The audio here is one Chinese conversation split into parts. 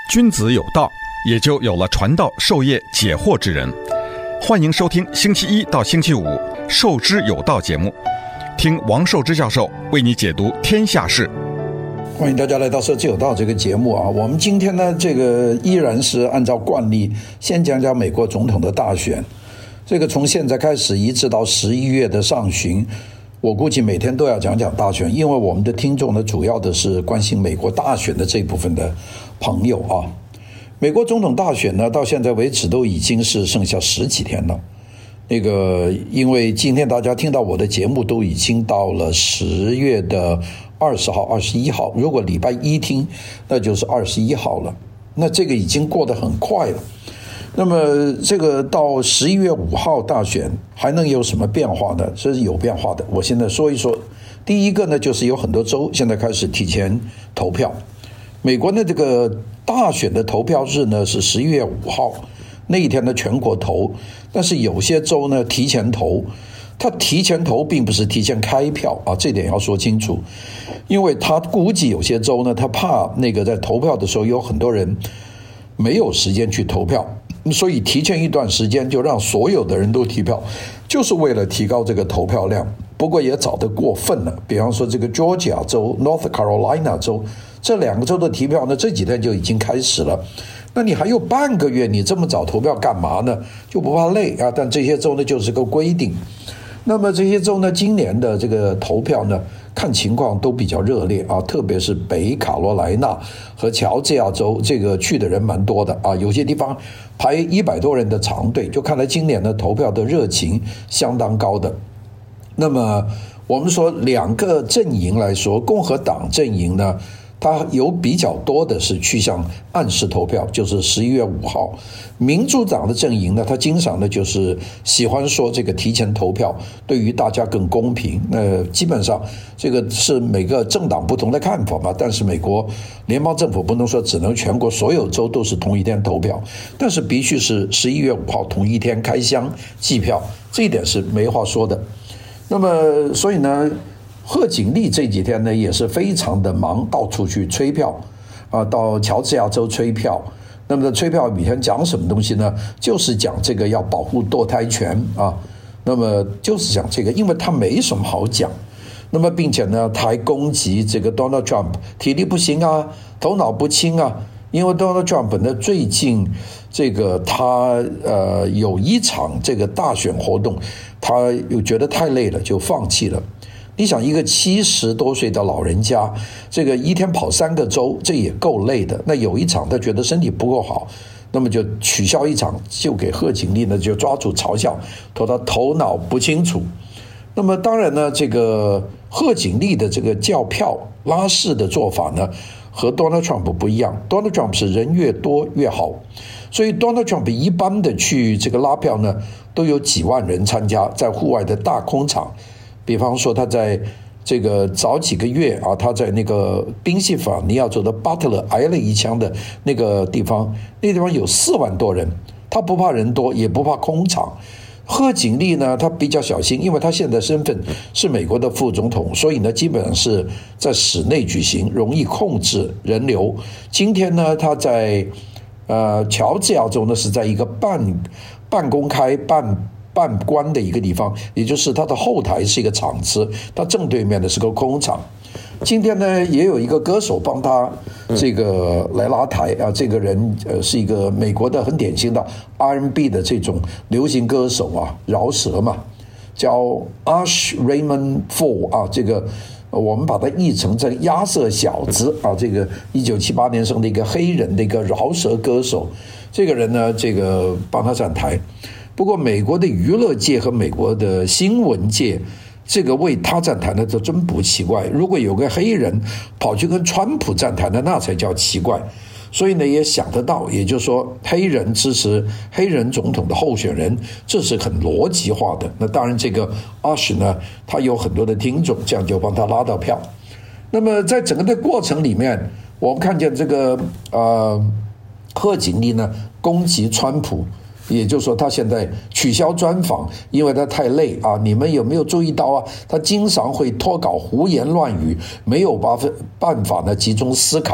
君子有道，也就有了传道授业解惑之人。欢迎收听星期一到星期五《授之有道》节目，听王寿之教授为你解读天下事。 欢迎大家来到《授之有道》这个节目啊！我们今天呢，依然是按照惯例，先讲讲美国总统的大选。这个从现在开始一直到11月的上旬，我估计每天都要讲讲大选，因为我们的听众呢，主要的是关心美国大选的这一部分的朋友啊。美国总统大选呢，到现在为止都已经是剩下10几天了。因为今天大家听到我的节目都已经到了10月的20号、21号，如果礼拜一听，那就是21号了。那这个已经过得很快了。那么这个到11月5号大选还能有什么变化呢？这是有变化的。我现在说一说。第一个呢，就是有很多州现在开始提前投票。美国的这个大选的投票日呢是11月5号，那一天呢全国投，但是有些州呢提前投。他提前投并不是提前开票啊，这点要说清楚。因为他估计有些州呢，他怕在投票的时候有很多人没有时间去投票，所以提前一段时间就让所有的人都提票，就是为了提高这个投票量。不过也早得过分了，比方说这个 Georgia 州、North Carolina 州，这2个州的提票呢，这几天就已经开始了。那你还有半个月，你这么早投票干嘛呢？就不怕累啊？但这些州呢就是个规定。那么这些州呢，今年的这个投票呢，看情况都比较热烈啊，特别是北卡罗来纳和乔治亚州，这个去的人蛮多的啊，有些地方排100多人的长队，就看来今年的投票的热情相当高的。那么我们说2个阵营来说，共和党阵营呢，它有比较多的是趋向按时投票，就是11月5号。民主党的阵营呢，它经常呢就是喜欢说这个提前投票对于大家更公平。基本上这个是每个政党不同的看法嘛，但是美国联邦政府不能说只能全国所有州都是同一天投票，但是必须是11月5号同一天开箱计票，这一点是没话说的。那么所以呢，贺锦丽这几天呢也是非常的忙，到处去催票啊，到乔治亚州催票。那么催票以前讲什么东西呢？就是讲这个要保护堕胎权啊。那么就是讲这个，因为他没什么好讲。那么并且呢，他还攻击这个 Donald Trump 体力不行啊，头脑不清啊。因为 Donald Trump 呢最近他有一场这个大选活动，他又觉得太累了，就放弃了。你想一个70多岁的老人家，这个一天跑3个州，这也够累的。那有一场他觉得身体不够好，那么就取消一场，就给贺锦丽呢就抓住嘲笑，说他头脑不清楚。那么当然呢，这个贺锦丽的这个叫票拉势的做法呢，和 Donald Trump 不一样。Donald Trump 是人越多越好，所以 Donald Trump 一般的去这个拉票呢，都有几万人参加，在户外的大空场。比方说他在这个早几个月啊，他在那个宾夕法尼亚州的巴特勒挨了一枪的那个地方，那地方有4万多人，他不怕人多，也不怕空场。贺锦丽呢，他比较小心，因为他现在身份是美国的副总统，所以呢，基本上是在室内举行，容易控制人流。今天呢，他在乔治亚州呢，是在一个半公开半关的一个地方，也就是它的后台是一个场子，它正对面的是个空场。今天呢，也有一个歌手帮他这个来拉台啊，这个人是一个美国的很典型的 R&B 的这种流行歌手啊，饶舌嘛，叫 Usher Raymond Fall 啊，这个我们把它译成这个亚瑟小子啊，这个1978年生的一个黑人的一个饶舌歌手。这个人呢，这个帮他站台。不过美国的娱乐界和美国的新闻界，这个为他站台呢，这真不奇怪。如果有个黑人跑去跟川普站台呢，那才叫奇怪。所以呢，也想得到，也就是说，黑人支持黑人总统的候选人，这是很逻辑化的。那当然，这个Usher呢，他有很多的听众，这样就帮他拉到票。那么在整个的过程里面，我们看见这个贺锦丽呢攻击川普。也就是说他现在取消专访，因为他太累啊。你们有没有注意到啊？他经常会脱稿胡言乱语，没有办法呢集中思考。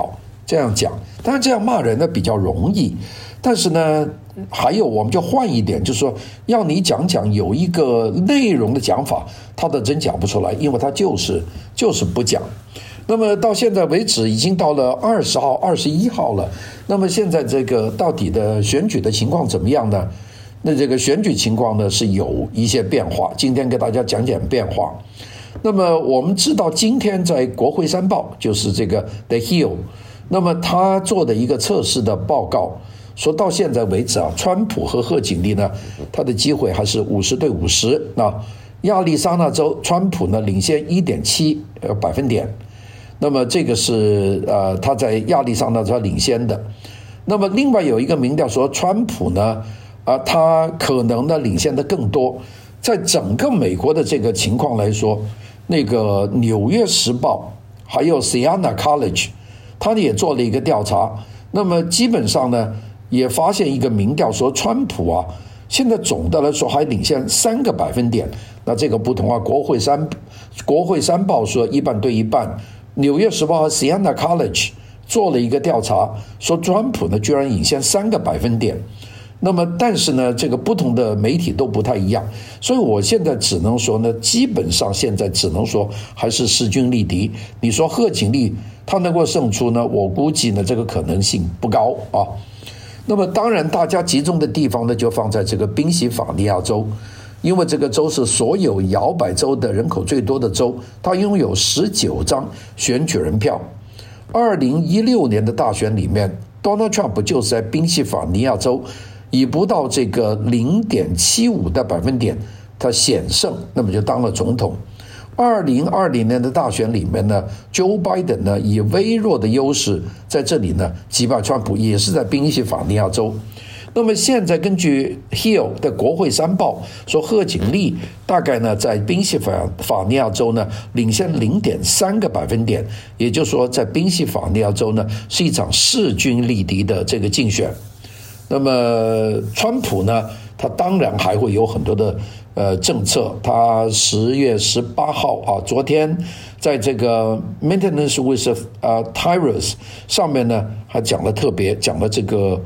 这样讲。当然这样骂人呢比较容易，但是呢还有我们就换一点，就是说要你讲有一个内容的讲法，他的真讲不出来，因为他就是不讲。那么到现在为止已经到了20号21号了，那么现在这个到底的选举的情况怎么样呢？那这个选举情况呢是有一些变化，今天给大家讲变化。那么我们知道今天在国会山报，就是这个 The Hill， 那么他做的一个测试的报告说，到现在为止啊，川普和贺锦丽呢，他的机会还是50对50。那亚利桑那州川普呢领先1.7百分点，那么这个是他在亚利桑那州领先的。那么另外有一个民调说，川普呢他可能呢领先的更多。在整个美国的这个情况来说，那个纽约时报还有 Siena College 他也做了一个调查，那么基本上呢也发现一个民调说，川普啊现在总的来说还领先3个百分点。那这个不同啊，国会山报说一半对一半，纽约时报和 Siena College 做了一个调查，说川普呢居然领先3个百分点。那么但是呢这个不同的媒体都不太一样，所以我现在只能说呢，基本上现在只能说还是势均力敌。你说贺锦丽他能够胜出呢，我估计呢这个可能性不高啊。那么当然大家集中的地方呢就放在这个宾夕法尼亚州，因为这个州是所有摇摆州的人口最多的州，它拥有19张选举人票。2016年的大选里面 Donald Trump 就是在宾夕法尼亚州以不到这个 0.75 的百分点他险胜，那么就当了总统。2020年的大选里面呢 Joe Biden 呢以微弱的优势在这里呢击败川普，也是在宾夕法尼亚州。那么现在根据 Hill 的国会山报说，贺锦丽大概呢在宾夕法尼亚州呢领先 0.3个百分点，也就是说在宾夕法尼亚州呢是一场势均力敌的这个竞选。那么川普呢他当然还会有很多的政策。他10月18号啊，昨天在这个 Maintenance with Tyrants 上面呢还特别讲了这个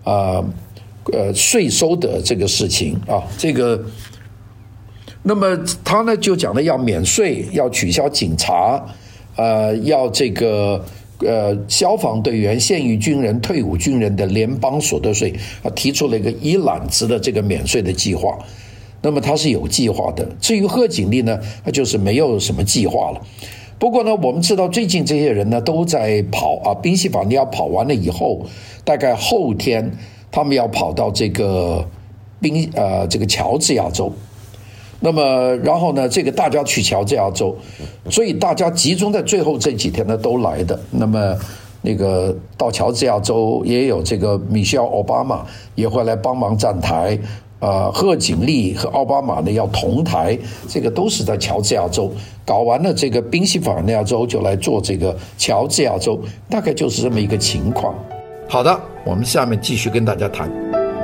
税收的这个事情啊，这个那么他呢就讲了要免税，要取消警察，要这个消防队员、现役军人、退伍军人的联邦所得税，提出了一个一揽子的这个免税的计划。那么他是有计划的。至于贺锦丽呢，他就是没有什么计划了。不过呢，我们知道最近这些人呢都在跑啊，宾夕法尼亚跑完了以后，大概后天他们要跑到这个这个乔治亚州。那么然后呢这个大家去乔治亚州，所以大家集中在最后这几天呢都来的。那么那个到乔治亚州也有这个米歇尔奥巴马也会来帮忙站台，贺锦丽和奥巴马呢要同台，这个都是在乔治亚州。搞完了这个宾夕法尼亚州就来做这个乔治亚州，大概就是这么一个情况。好的，我们下面继续跟大家谈。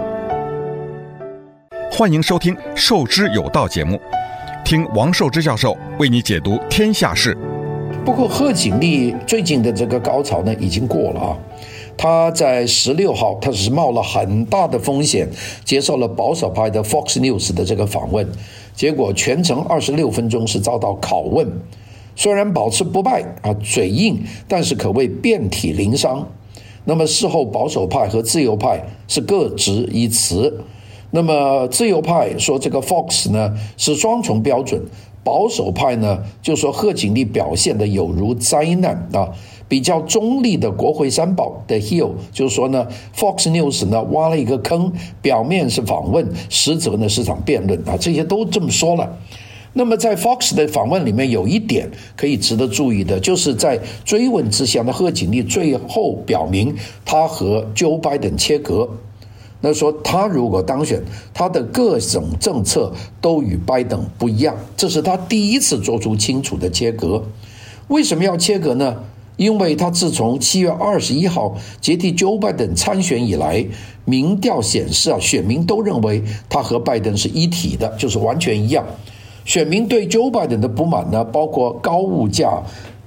欢迎收听《授之有道》节目，听王寿之教授为你解读天下事。 不过贺锦丽最近的这个高潮呢已经过了啊，他在16号他是冒了很大的风险接受了保守派的 Fox News 的这个访问，结果全程26分钟是遭到拷问，虽然保持不败啊，嘴硬，但是可谓遍体鳞伤。那么事后保守派和自由派是各执一词。那么自由派说这个 Fox 呢是双重标准，保守派呢就说贺锦丽表现的有如灾难啊。比较中立的国会山报 The Hill 就是说呢 Fox News 呢挖了一个坑，表面是访问，实则呢是场辩论啊，这些都这么说了。那么在 Fox 的访问里面有一点可以值得注意的，就是在追问之下呢，贺锦丽最后表明他和 Joe Biden 切割。那说他如果当选，他的各种政策都与拜登不一样，这是他第一次做出清楚的切割。为什么要切割呢？因为他自从7月21号接替 Joe Biden 参选以来，民调显示啊，选民都认为他和拜登是一体的，就是完全一样。选民对 Joe Biden 的不满呢，包括高物价、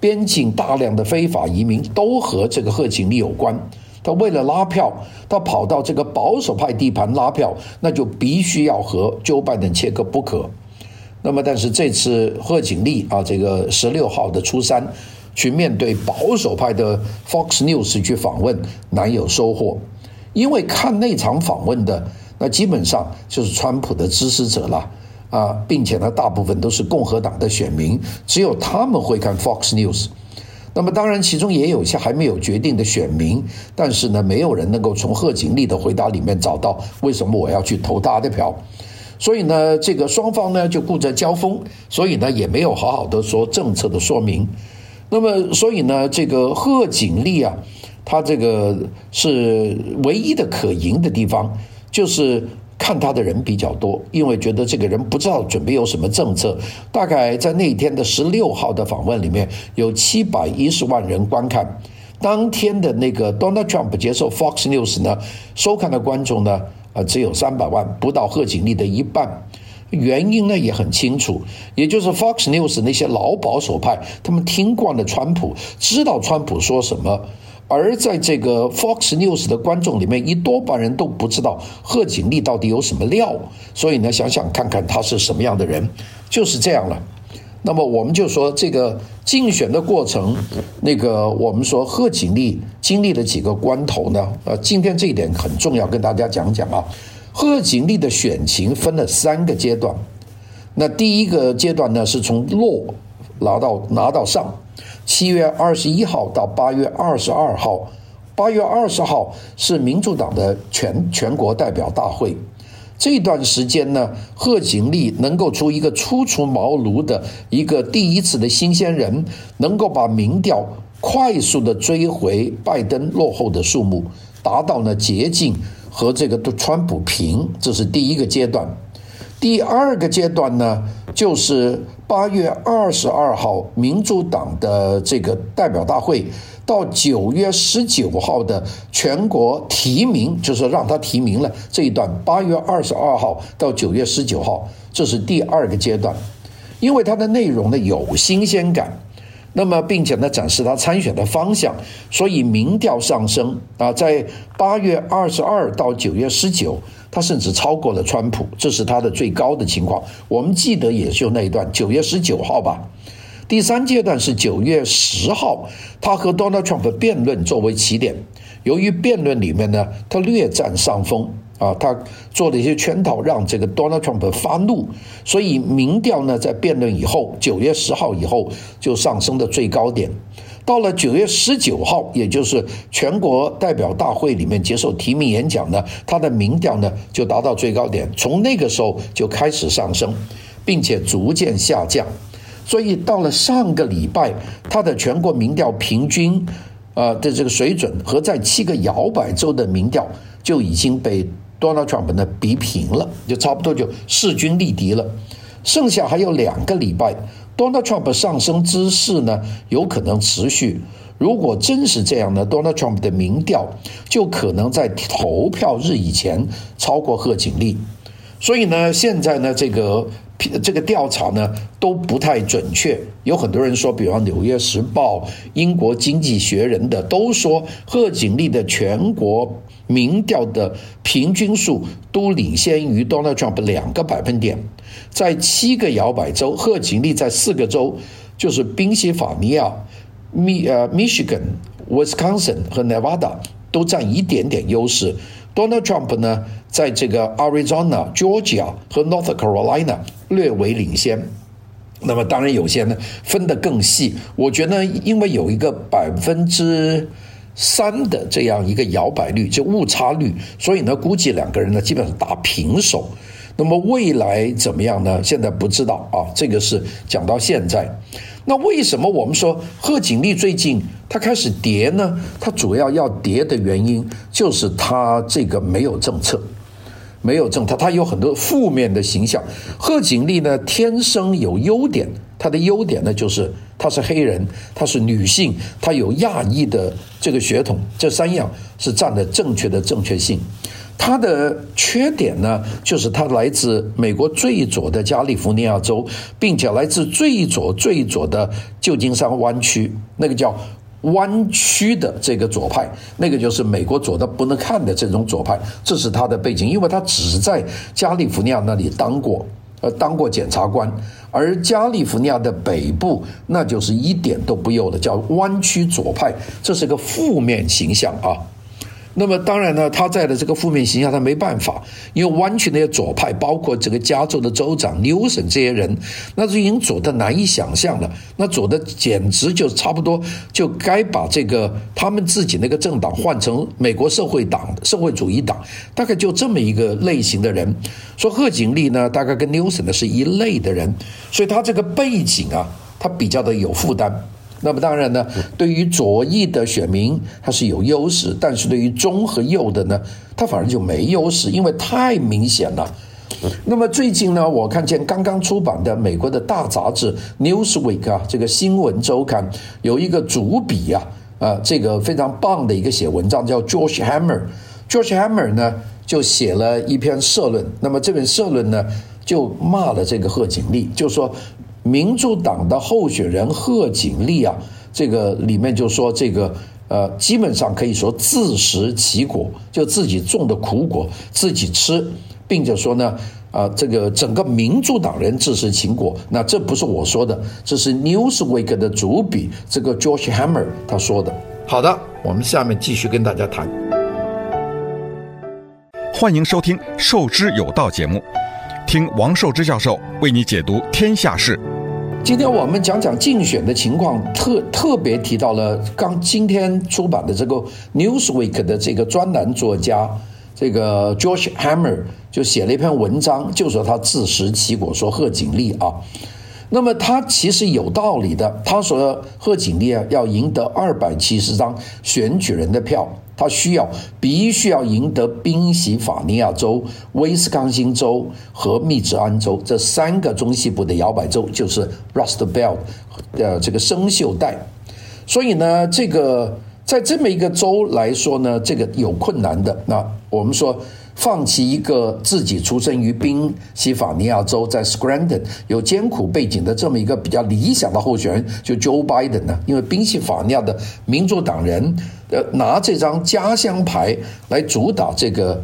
边境大量的非法移民都和这个贺锦丽有关。他为了拉票，他跑到这个保守派地盘拉票，那就必须要和Joe Biden切割不可。那么但是这次贺锦丽这个16号的出山去面对保守派的 Fox News 去访问，难有收获。因为看那场访问的那基本上就是川普的支持者了并且呢大部分都是共和党的选民，只有他们会看 Fox News。那么当然其中也有一些还没有决定的选民，但是呢没有人能够从贺锦丽的回答里面找到为什么我要去投他的票。所以呢这个双方呢就顾着交锋，所以呢也没有好好的说政策的说明。那么所以呢这个贺锦丽他这个是唯一的可赢的地方，就是看他的人比较多，因为觉得这个人不知道准备有什么政策。大概在那天的16号的访问里面有710万人观看，当天的那个 Donald Trump 接受 Fox News 呢收看的观众呢只有300万，不到贺锦丽的一半。原因呢也很清楚，也就是 Fox News 那些老保守派，他们听惯了川普，知道川普说什么，而在这个 Fox News 的观众里面，一多半人都不知道贺锦丽到底有什么料，所以呢想想看看他是什么样的人，就是这样了。那么我们就说这个竞选的过程，那个我们说贺锦丽经历了几个关头呢今天这一点很重要，跟大家讲讲贺锦丽的选情分了3个阶段。那第一个阶段呢是从落拿到上，7月21号到8月22号，8月20号是民主党的全国代表大会。这段时间呢，贺锦丽能够出一个初出茅庐的一个第一次的新鲜人，能够把民调快速的追回拜登落后的数目，达到呢接近和这个川普平，这是第一个阶段。第二个阶段呢，就是8月22号民主党的这个代表大会到9月19号的全国提名，就是让他提名了这一段，8月22号到9月19号，这是第二个阶段。因为它的内容呢有新鲜感，那么并且呢展示他参选的方向，所以民调上升在8月22到9月19，他甚至超过了川普，这是他的最高的情况。我们记得也就那一段9月19号吧。第三阶段是9月10号，他和 Donald Trump 辩论作为起点，由于辩论里面呢他略占上风他做了一些圈套，让这个 Donald Trump 发怒，所以民调呢在辩论以后9月10号以后就上升的最高点。到了9月19号，也就是全国代表大会里面接受提名演讲呢，他的民调呢就达到最高点，从那个时候就开始上升，并且逐渐下降。所以到了上个礼拜，他的全国民调平均的这个水准和在7个摇摆州的民调就已经被 Donald Trump 呢逼平了，就差不多就势均力敌了。剩下还有2个礼拜， Donald Trump 上升之势呢有可能持续。如果真是这样呢， Donald Trump 的民调就可能在投票日以前超过贺锦丽。所以呢现在呢这个调查呢都不太准确，有很多人说，比方纽约时报、英国经济学人的都说贺锦丽的全国民调的平均数都领先于 Donald Trump 2个百分点。在7个摇摆州，贺锦丽在4个州，就是宾夕法尼亚、Michigan、Wisconsin 和 Nevada 都占一点点优势。Donald Trump 呢在这个 Arizona、Georgia 和 North Carolina 略为领先。那么当然有些呢分得更细，我觉得因为有一个3%的这样一个摇摆率，就误差率，所以呢估计2个人呢基本上打平手。那么未来怎么样呢？现在不知道这个是讲到现在。那为什么我们说贺锦丽最近他开始跌呢？他主要要跌的原因就是他这个没有政策，他有很多负面的形象。贺锦丽呢天生有优点，他的优点呢就是他是黑人，他是女性，他有亚裔的这个血统，这3样是占了正确性。 他的缺点呢，就是他来自美国最左的加利福尼亚州，并且来自最左的旧金山湾区，那个叫湾区的这个左派，那个就是美国左的不能看的这种左派，这是他的背景，因为他只在加利福尼亚那里当过检察官，而加利福尼亚的北部那就是一点都不右的，叫湾区左派，这是个负面形象啊。那么当然呢，他在的这个负面形象他没办法，因为湾区那些左派，包括这个加州的州长纽森这些人，那是已经左的难以想象了，那左的简直就差不多就该把这个他们自己那个政党换成美国社会主义党，大概就这么一个类型的人。说贺锦丽呢，大概跟纽森的是一类的人，所以他这个背景啊，他比较的有负担。那么当然呢，对于左翼的选民他是有优势，但是对于中和右的呢，他反而就没优势，因为太明显了。那么最近呢，我看见刚刚出版的美国的大杂志 Newsweek 啊，这个新闻周刊有一个主笔这个非常棒的一个写文章叫 George Hammer 呢就写了一篇社论，那么这篇社论呢就骂了这个贺锦丽，就说民主党的候选人贺锦丽啊，这个里面就说这个基本上可以说自食其果，就自己种的苦果自己吃，并且说呢这个整个民主党人自食其果。那这不是我说的，这是 Newsweek 的主笔这个 George Hammer 他说的。好的，我们下面继续跟大家谈。 欢迎收听受之有道节目，听王寿之教授为你解读天下事。 今天我们讲竞选的情况，特别提到了今天出版的这个 Newsweek 的这个专栏作家这个 George Hammer 就写了一篇文章，就说他自食其果，说贺锦丽啊。那么他其实有道理的，他说贺锦丽要赢得270张选举人的票，他必须要赢得宾夕法尼亚州、威斯康星州和密执安州这3个中西部的摇摆州，就是 Rust Belt 这个生锈带。所以呢，这个在这么一个州来说呢，这个有困难的。那我们说放弃一个自己出生于宾夕法尼亚州，在 Scranton 有艰苦背景的这么一个比较理想的候选人，就 Joe Biden 呢，因为宾夕法尼亚的民主党人拿这张家乡牌来主打这个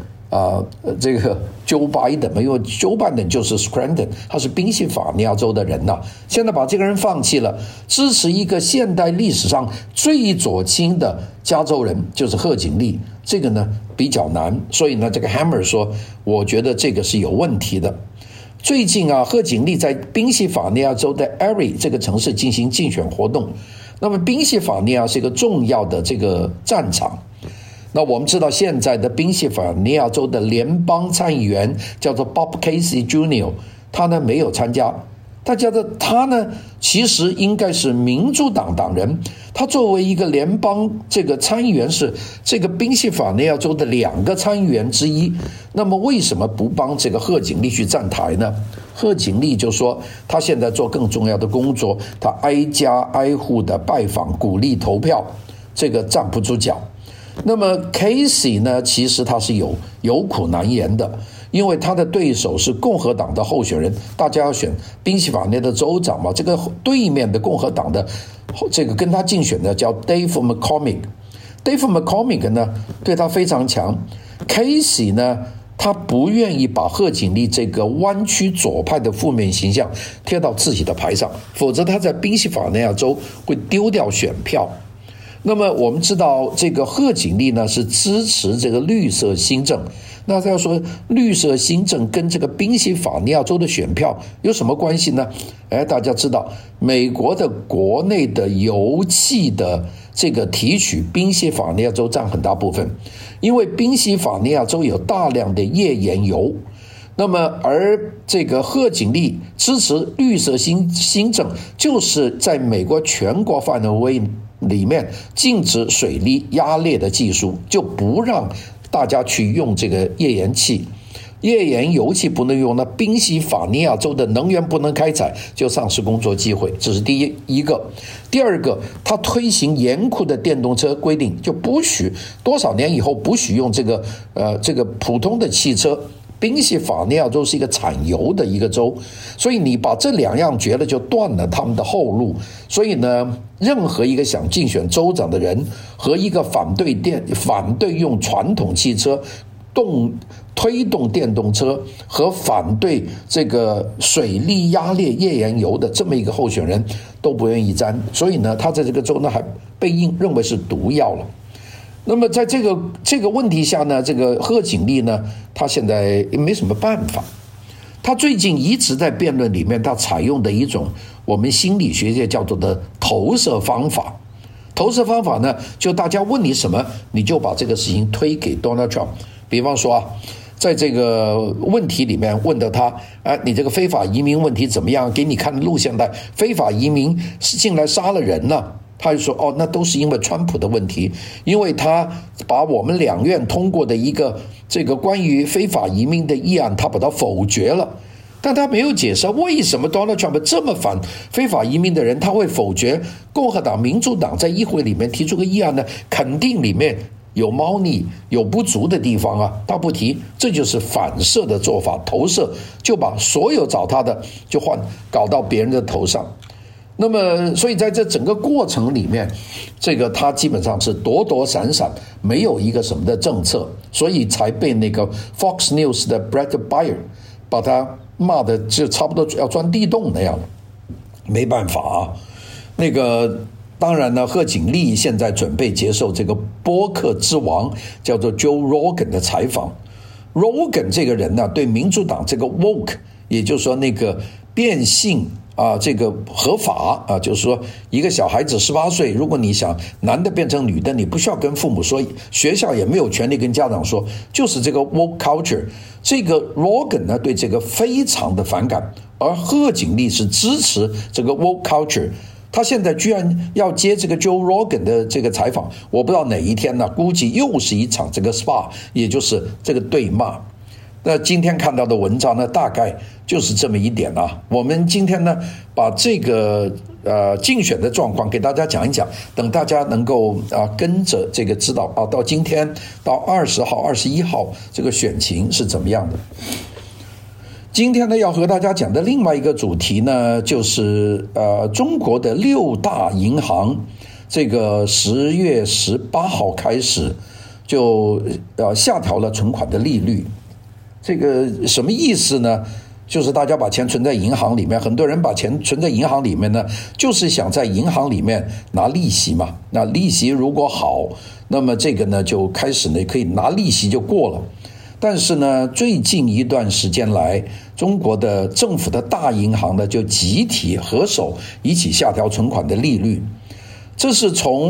Joe Biden 嘛，因为 Joe Biden 就是 Scranton， 他是宾夕法尼亚州的人呐。现在把这个人放弃了，支持一个现代历史上最左倾的加州人，就是贺锦丽，这个呢比较难。所以呢，这个 Hammer 说，我觉得这个是有问题的。最近啊，贺锦丽在宾夕法尼亚州的 Erie 这个城市进行竞选活动。那么宾夕法尼亚是一个重要的这个战场。那我们知道现在的宾夕法尼亚州的联邦参议员叫做 Bob Casey Jr.， 他呢没有参加。大家的他呢其实应该是民主党党人，他作为一个联邦这个参议员，是这个宾夕法尼亚州的2个参议员之一。那么为什么不帮这个贺锦丽去站台呢？贺锦丽就说他现在做更重要的工作，他挨家挨户的拜访，鼓励投票，这个站不住脚。那么 Casey 呢，其实他是有苦难言的，因为他的对手是共和党的候选人，大家要选宾夕法尼亚的州长嘛，这个对面的共和党的这个跟他竞选的叫 Dave McCormick 呢对他非常强。 Casey 呢他不愿意把贺锦丽这个湾区左派的负面形象贴到自己的牌上，否则他在宾夕法尼亚州会丢掉选票。那么我们知道这个贺锦丽呢是支持这个绿色新政，那他要说绿色新政跟这个宾夕法尼亚州的选票有什么关系呢？大家知道美国的国内的油气的这个提取，宾夕法尼亚州占很大部分，因为宾夕法尼亚州有大量的页岩油。那么而这个贺锦丽支持绿色新政，就是在美国全国范围里面禁止水力压裂的技术，就不让大家去用这个页岩气。 页岩油气不能用，那宾夕法尼亚州的能源不能开采，就丧失工作机会。这是第一个。第二个，他推行严酷的电动车规定，就不许多少年以后不许用这个普通的汽车。宾夕法尼亚州是一个产油的一个州，所以你把这两样绝了，就断了他们的后路。所以呢，任何一个想竞选州长的人和一个反对用传统汽车推动电动车和反对这个水力压裂页岩油的这么一个候选人都不愿意沾，所以呢，他在这个州呢还被认为是毒药了。那么在这个问题下呢，这个贺锦丽呢，他现在没什么办法。他最近一直在辩论里面，他采用的一种我们心理学界叫做的投射方法。投射方法呢，就大家问你什么，你就把这个事情推给 Donald Trump。比方说啊，在这个问题里面问到他，你这个非法移民问题怎么样？给你看录像带，非法移民是进来杀了人了。他就说那都是因为川普的问题，因为他把我们两院通过的一个这个关于非法移民的议案，他把它否决了。但他没有解释为什么 Donald Trump 这么反非法移民的人，他会否决共和党、民主党在议会里面提出个议案呢？肯定里面有猫腻、有不足的地方啊，他不提，这就是反射的做法，投射，就把所有找他的就搞到别人的头上。那么，所以在这整个过程里面，这个他基本上是躲躲闪闪，没有一个什么的政策，所以才被那个 Fox News 的 Brett Baier 把他骂的就差不多要钻地洞那样。没办法啊，那个当然呢，贺锦丽现在准备接受这个播客之王叫做 Joe Rogan 的采访。Rogan 这个人呢，对民主党这个 woke， 也就是说那个变性这个合法就是说一个小孩子18岁，如果你想男的变成女的，你不需要跟父母说，学校也没有权利跟家长说，就是这个 woke culture。这个 Rogan 呢对这个非常的反感，而贺锦丽是支持这个 woke culture。他现在居然要接这个 Joe Rogan 的这个采访，我不知道哪一天呢，估计又是一场这个 SPA， 也就是这个对骂。那今天看到的文章呢，大概就是这么一点啊。我们今天呢，把这个竞选的状况给大家讲一讲，等大家能够跟着这个知道到今天到20号、21号这个选情是怎么样的。今天呢，要和大家讲的另外一个主题呢，就是中国的6大银行，这个10月18号开始就下调了存款的利率。这个什么意思呢？就是大家把钱存在银行里面，很多人把钱存在银行里面呢，就是想在银行里面拿利息嘛。那利息如果好，那么这个呢就开始呢可以拿利息就过了。但是呢，最近一段时间来，中国的政府的大银行呢就集体合手一起下调存款的利率。这是从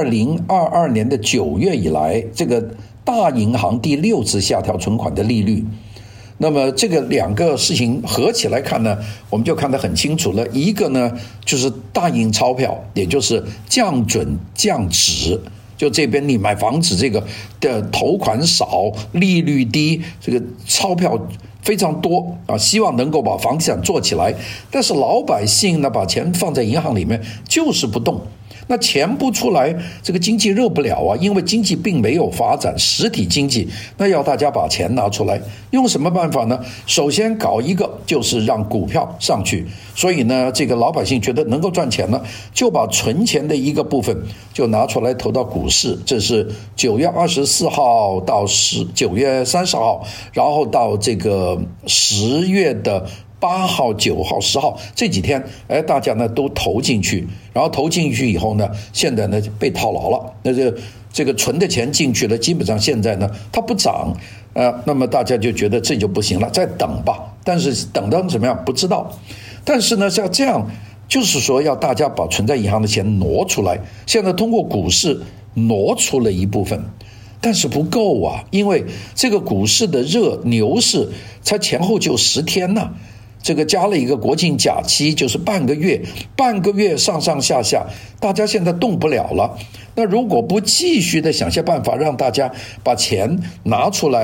2022年的9月以来，这个大银行第6次下调存款的利率。那么这个两个事情合起来看呢，我们就看得很清楚了。一个呢就是大印钞票，也就是降准降值，就这边你买房子这个的头款少，利率低，这个钞票非常多希望能够把房地产做起来。但是老百姓呢，把钱放在银行里面就是不动。那钱不出来，这个经济热不了因为经济并没有发展，实体经济，那要大家把钱拿出来，用什么办法呢？首先搞一个就是让股票上去，所以呢，这个老百姓觉得能够赚钱了，就把存钱的一个部分就拿出来投到股市。这是9月24号到9月30号，然后到这个10月的8号、9号、10号这几天，大家呢都投进去，然后投进去以后呢，现在呢被套牢了。那这个存的钱进去了，基本上现在呢它不涨，那么大家就觉得这就不行了，再等吧。但是等到怎么样不知道。但是呢，像这样就是说要大家把存在银行的钱挪出来。现在通过股市挪出了一部分。但是不够因为这个股市的牛市才前后就10天呢。这个加了一个国庆假期，就是半个月上上下下，大家现在动不了了。那如果不继续的想些办法让大家把钱拿出来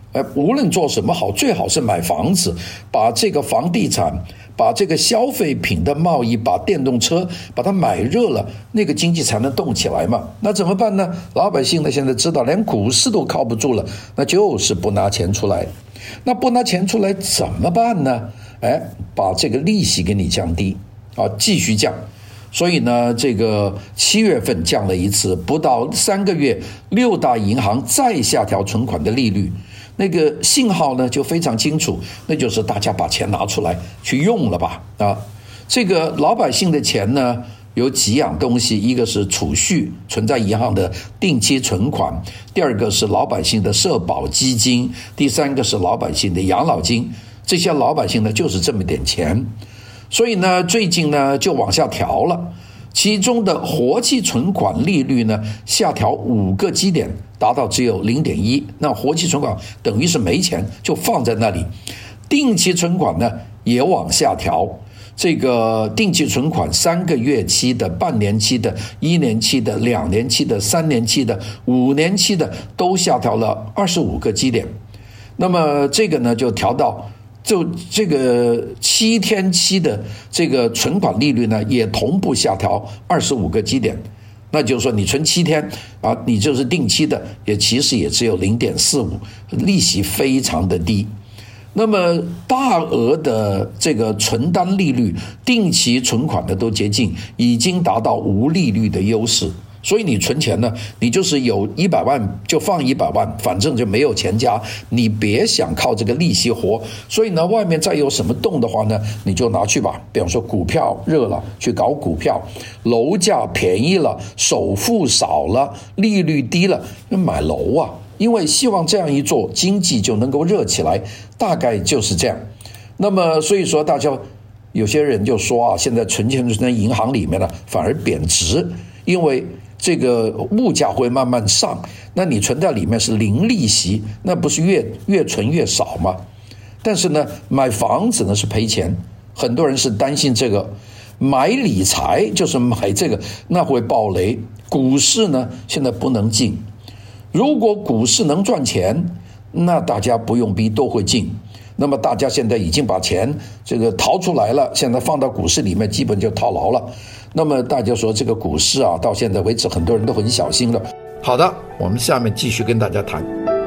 无论做什么好，最好是买房子，把这个房地产，把这个消费品的贸易，把电动车把它买热了，那个经济才能动起来嘛。那怎么办呢？老百姓呢现在知道连股市都靠不住了，那就是不拿钱出来。那不拿钱出来怎么办呢？把这个利息给你降低啊，继续降。所以呢，这个7月份降了一次，不到3个月，6大银行再下调存款的利率，那个信号呢就非常清楚，那就是大家把钱拿出来去用了吧啊。这个老百姓的钱呢有几样东西，一个是储蓄存在银行的定期存款，第二个是老百姓的社保基金，第三个是老百姓的养老金。这些老百姓呢就是这么点钱，所以呢最近呢就往下调了，其中的活期存款利率呢下调5个基点，达到只有 0.1， 那活期存款等于是没钱就放在那里。定期存款呢也往下调，这个定期存款3个月期的、半年期的、1年期的、2年期的、3年期的、5年期的都下调了25个基点。那么这个呢就调到就这个7天期的这个存款利率呢也同步下调25个基点。那就是说你存7天啊，你就是定期的，其实也只有 0.45， 利息非常的低。那么大额的这个存单利率，定期存款的都接近，已经达到无利率的优势。所以你存钱呢，你就是有100万就放100万，反正就没有钱加，你别想靠这个利息活。所以呢，外面再有什么动的话呢，你就拿去吧。比方说股票热了，去搞股票；楼价便宜了，首付少了，利率低了，买楼啊。因为希望这样一做，经济就能够热起来，大概就是这样。那么所以说大家有些人就说啊，现在存钱存在银行里面呢，反而贬值，因为这个物价会慢慢上，那你存在里面是零利息，那不是越存越少吗？但是呢，买房子呢是赔钱，很多人是担心这个。买理财就是买这个，那会爆雷。股市呢现在不能进，如果股市能赚钱，那大家不用逼都会进。那么大家现在已经把钱这个逃出来了，现在放到股市里面基本就套牢了。那么大家说这个股市啊，到现在为止很多人都很小心了。好的，我们下面继续跟大家谈。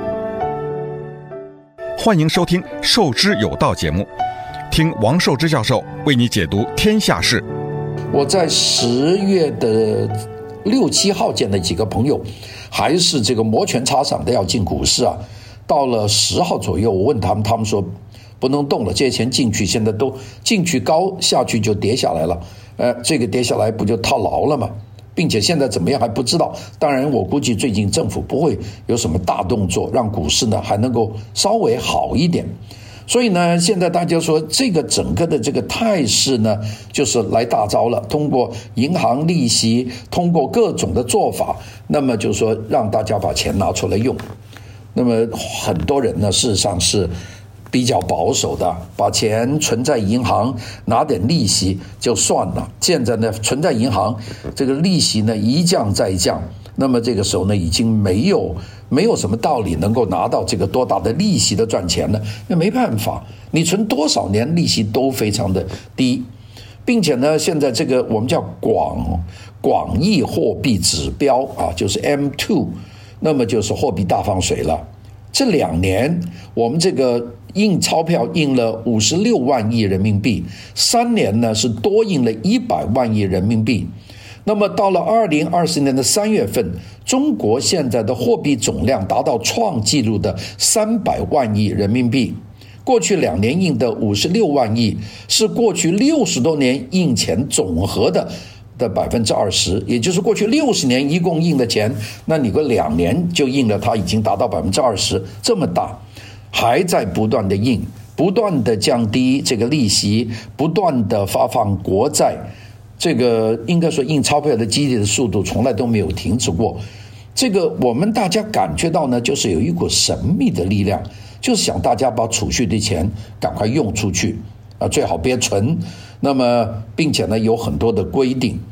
欢迎收听《授之有道》节目，听王寿之教授为你解读天下事。 我在10月的6、7号见的几个朋友，还是这个摩拳擦掌的要进股市啊。到了10号左右，我问他们，他们说不能动了，这些钱进去现在都进去高，下去就跌下来了。这个跌下来不就套牢了吗？并且现在怎么样还不知道。当然我估计最近政府不会有什么大动作，让股市呢还能够稍微好一点。所以呢，现在大家说这个整个的这个态势呢，就是来大招了，通过银行利息，通过各种的做法，那么就是说让大家把钱拿出来用。那么很多人呢事实上是比较保守的，把钱存在银行拿点利息就算了。现在呢存在银行这个利息呢一降再降，那么这个时候呢已经没有什么道理能够拿到这个多大的利息的赚钱了。那没办法，你存多少年利息都非常的低。并且呢现在这个我们叫广义货币指标啊，就是 M2， 那么就是货币大放水了。这2年我们这个印钞票印了56万亿人民币，3年呢是多印了100万亿人民币。那么到了2020年的3月份，中国现在的货币总量达到创纪录的300万亿人民币。过去2年印的56万亿是过去60多年印钱总和的20%，也就是过去60年一共印的钱，那你个2年就印了，它已经达到20%，这么大，还在不断的印，不断的降低这个利息，不断的发放国债，这个应该说印钞票的积极的速度从来都没有停止过。这个我们大家感觉到呢，就是有一股神秘的力量，就是想大家把储蓄的钱赶快用出去啊，最好别存。那么并且呢有很多的规定。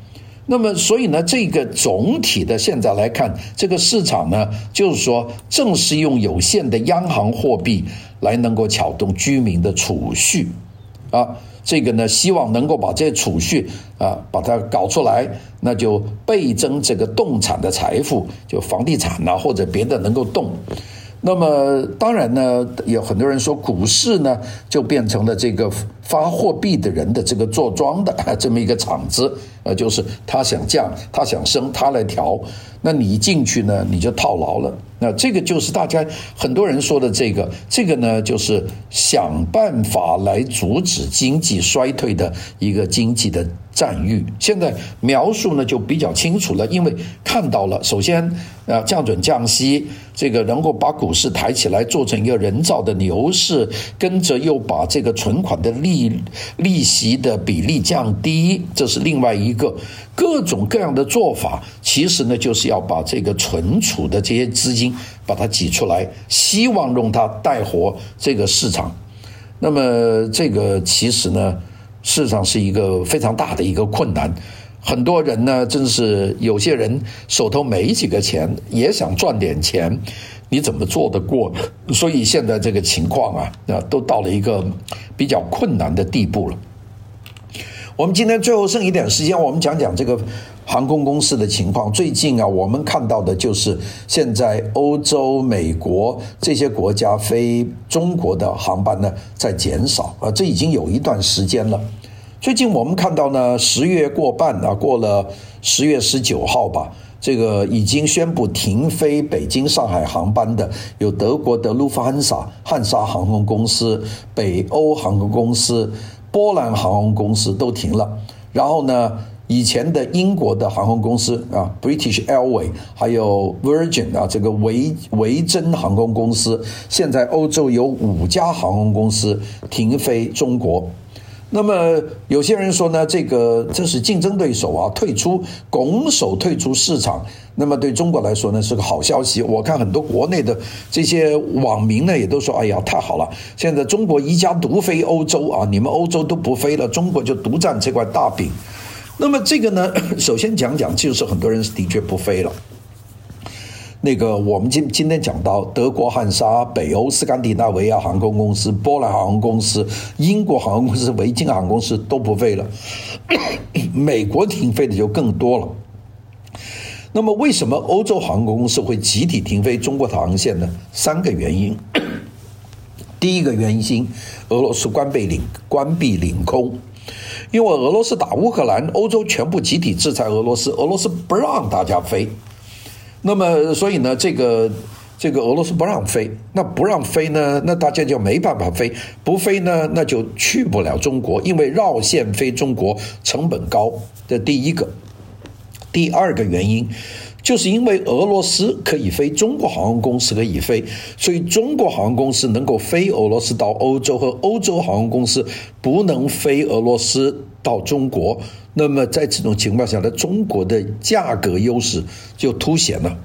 那么所以呢，这个总体的现在来看，这个市场呢，就是说正是用有限的央行货币来能够撬动居民的储蓄啊，这个呢希望能够把这些储蓄啊把它搞出来，那就倍增这个动产的财富，就房地产啊或者别的能够动。那么当然呢，有很多人说股市呢就变成了这个发货币的人的这个坐庄的这么一个场子，就是他想降他想升他来调，那你进去呢你就套牢了。那这个就是大家很多人说的这个呢就是想办法来阻止经济衰退的一个经济的战役。现在描述呢就比较清楚了，因为看到了，首先降准降息，这个能够把股市抬起来做成一个人造的牛市，跟着又把这个存款的利息的比例降低，这是另外一个。各种各样的做法其实呢就是要把这个存储的这些资金把它挤出来，希望用它带活这个市场。那么这个其实呢事实上是一个非常大的一个困难，很多人呢真是有些人手头没几个钱也想赚点钱，你怎么做得过？所以现在这个情况啊都到了一个比较困难的地步了。我们今天最后剩一点时间，我们讲讲这个航空公司的情况。最近啊，我们看到的就是现在欧洲、美国这些国家飞中国的航班呢在减少啊，这已经有一段时间了。最近我们看到呢，10月过半啊，过了10月19号吧，这个已经宣布停飞北京、上海航班的有德国的路夫汉莎航空公司、北欧航空公司、波兰航空公司都停了。然后呢，以前的英国的航空公司啊 ，British Airways 还有 Virgin 啊，这个维珍航空公司，现在欧洲有5家航空公司停飞中国。那么有些人说呢，这是竞争对手啊拱手退出市场，那么对中国来说呢是个好消息。我看很多国内的这些网民呢也都说，哎呀太好了，现在中国一家独飞欧洲啊，你们欧洲都不飞了，中国就独占这块大饼。那么这个呢，首先讲就是很多人的确不飞了。那个我们今天讲到德国汉莎、北欧斯堪的纳维亚航空公司、波兰航空公司、英国航空公司、维京航空公司都不飞了，美国停飞的就更多了。那么为什么欧洲航空公司会集体停飞中国的航线呢？3个原因。第一个原因，俄罗斯关闭领空，因为俄罗斯打乌克兰，欧洲全部集体制裁俄罗斯，俄罗斯不让大家飞。那么所以呢，这个俄罗斯不让飞，那不让飞呢，那大家就没办法飞，不飞呢，那就去不了中国，因为绕线飞中国成本高。这第一个。第二个原因，就是因为俄罗斯可以飞，中国航空公司可以飞，所以中国航空公司能够飞俄罗斯到欧洲，和欧洲航空公司不能飞俄罗斯到中国。那么在这种情况下呢，中国的价格优势就凸显了。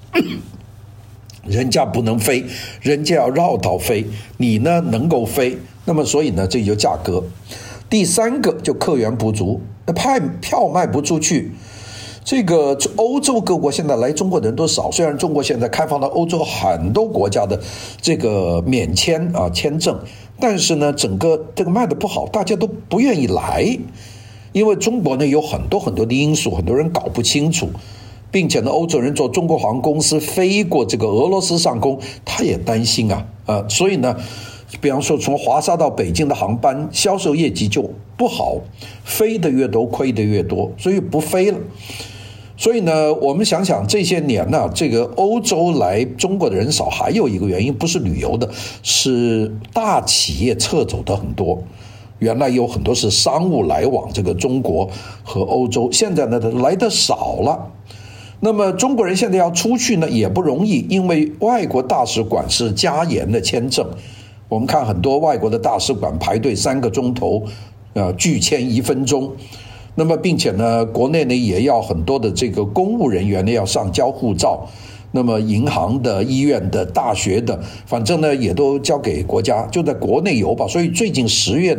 人家不能飞，人家要绕道飞，你呢能够飞，那么所以呢这就价格。第三个就客源不足，票卖不出去。这个欧洲各国现在来中国的人都少，虽然中国现在开放了欧洲很多国家的这个免签签证，但是呢整个这个卖的不好，大家都不愿意来。因为中国呢有很多的因素，很多人搞不清楚，并且呢欧洲人坐中国航空公司飞过这个俄罗斯上空，他也担心所以呢比方说从华沙到北京的航班销售业绩就不好，飞的越多亏的越多，所以不飞了。所以呢我们想想这些年呢，这个欧洲来中国的人少，还有一个原因不是旅游的，是大企业撤走的很多。原来有很多是商务来往这个中国和欧洲，现在呢来的少了。那么中国人现在要出去呢也不容易，因为外国大使馆是加严的签证，我们看很多外国的大使馆排队3个钟头拒签1分钟。那么并且呢国内呢也要很多的这个公务人员呢要上交护照， 那么银行的、医院的、大学的，反正呢也都交给国家，就在国内游吧。所以最近10月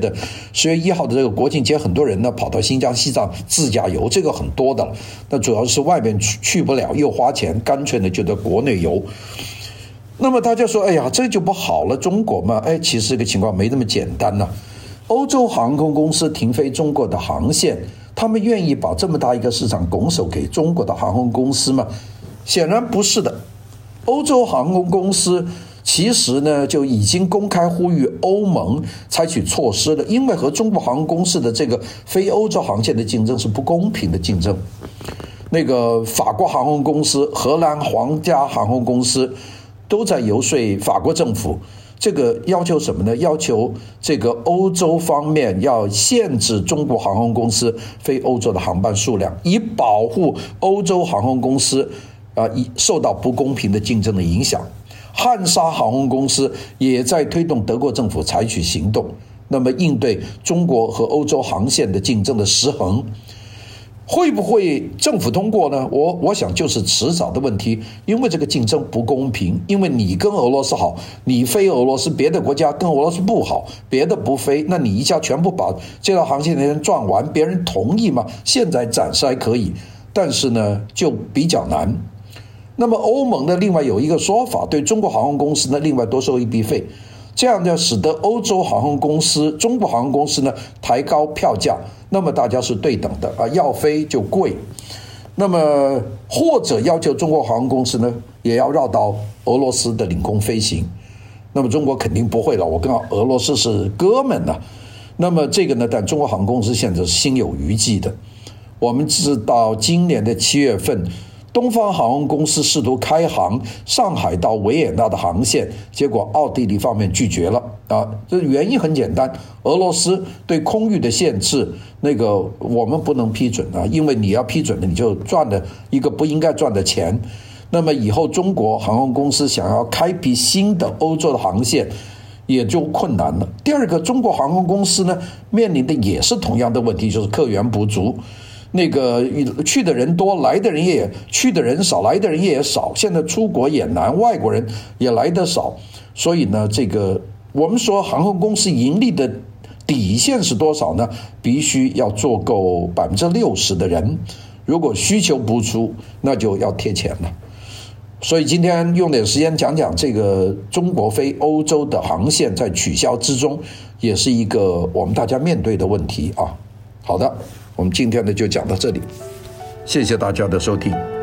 1号的这个国庆节，很多人呢跑到新疆、西藏自驾游，这个很多的。那主要是外面去不了，又花钱，干脆呢就在国内游。那么大家说，哎呀，这就不好了，中国嘛，其实这个情况没那么简单呢。欧洲航空公司停飞中国的航线，他们愿意把这么大一个市场拱手给中国的航空公司吗？显然不是的。欧洲航空公司其实呢就已经公开呼吁欧盟采取措施了，因为和中国航空公司的这个非欧洲航线的竞争是不公平的竞争。那个法国航空公司、荷兰皇家航空公司都在游说法国政府，这个要求什么呢？要求这个欧洲方面要限制中国航空公司非欧洲的航班数量，以保护欧洲航空公司受到不公平的竞争的影响。汉莎航空公司也在推动德国政府采取行动，那么应对中国和欧洲航线的竞争的失衡。会不会政府通过呢？我想就是迟早的问题，因为这个竞争不公平，因为你跟俄罗斯好，你飞俄罗斯，别的国家跟俄罗斯不好，别的不飞，那你一下全部把这条航线的人赚完，别人同意吗？现在暂时还可以，但是呢就比较难。那么欧盟的另外有一个说法，对中国航空公司呢另外多收一笔费，这样呢使得欧洲航空公司、中国航空公司呢抬高票价，那么大家是对等的要飞就贵。那么或者要求中国航空公司呢也要绕到俄罗斯的领空飞行，那么中国肯定不会了，我跟俄罗斯是哥们啊。那么这个呢，但中国航空公司现在是心有余悸的。我们知道今年的7月份，东方航空公司试图开航上海到维也纳的航线，结果奥地利方面拒绝了这原因很简单，俄罗斯对空域的限制，那个我们不能批准因为你要批准了，你就赚了一个不应该赚的钱。那么以后中国航空公司想要开辟新的欧洲的航线也就困难了。第二个，中国航空公司呢面临的也是同样的问题，就是客源不足。那个去的人多，来的人也去的人少，来的人也少。现在出国也难，外国人也来得少。所以呢，这个我们说航空公司盈利的底线是多少呢？必须要做够60%的人，如果需求不足，那就要贴钱了。所以今天用点时间讲讲这个中国飞欧洲的航线在取消之中，也是一个我们大家面对的问题好的，我们今天呢就讲到这里，谢谢大家的收听。